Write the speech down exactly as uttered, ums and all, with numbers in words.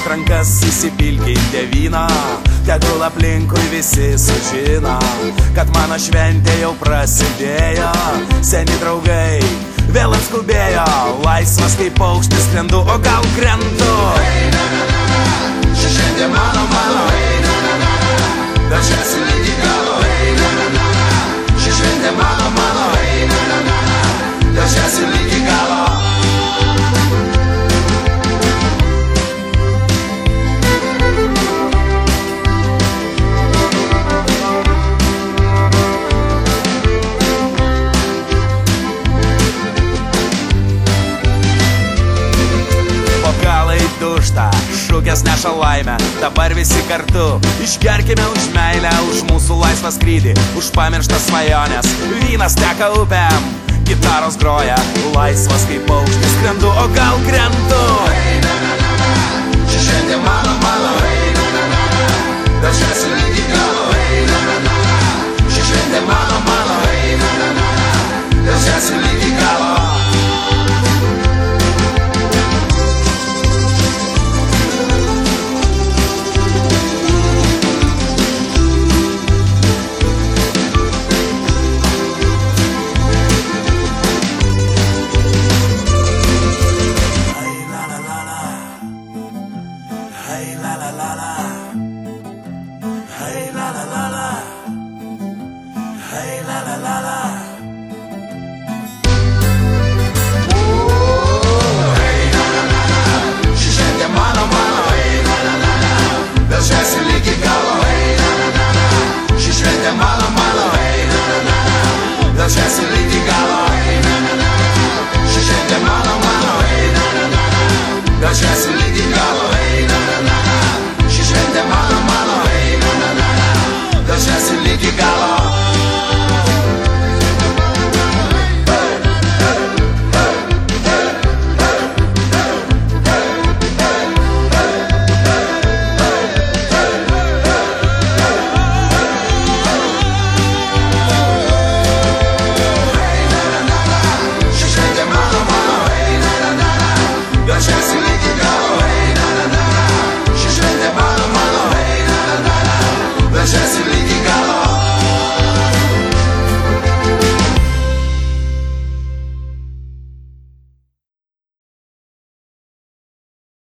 Paimk rankas, įsipilkite vyną, tegul aplinkui visi sužino, kad mano šventė jau prasidėjo. Seni draugai vėl atskubėjo, laisvas kaip paukštis skrendu, o gal krentu. Hey, na, na, na, na, ši šventė mano, mano, hey, na, na, na, na, dažėsiu iki galo, hey, na, na, na, na, ši šventė mano, mano, hey, na, na, na, na, dažėsiu iki galo. Dušta, šūkės neša laimę, dabar visi kartu išgerkime už meilę, už mūsų laisvą skrydį, už pamirštas svajonės. Vynas teka upėm, gitaros groja, laisvas kaip paukštis skrendu, o gal krentu.